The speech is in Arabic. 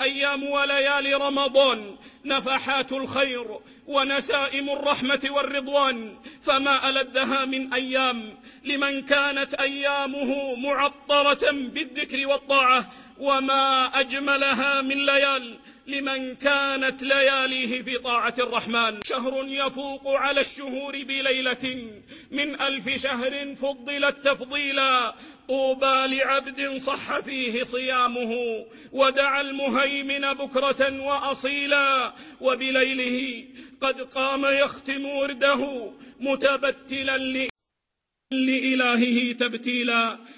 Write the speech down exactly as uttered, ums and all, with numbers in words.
أيام وليالي رمضان نفحات الخير ونسائم الرحمة والرضوان، فما ألذها من أيام لمن كانت أيامه معطرة بالذكر والطاعة، وما أجملها من ليال لمن كانت لياليه في طاعة الرحمن. شهر يفوق على الشهور بليلة من ألف شهر فضلت تفضيلا، طوبى لعبد صح فيه صيامه ودعا المهيمن بكرة وأصيلا، وبليله قد قام يختم ورده متبتلا لإلهه تبتيلا.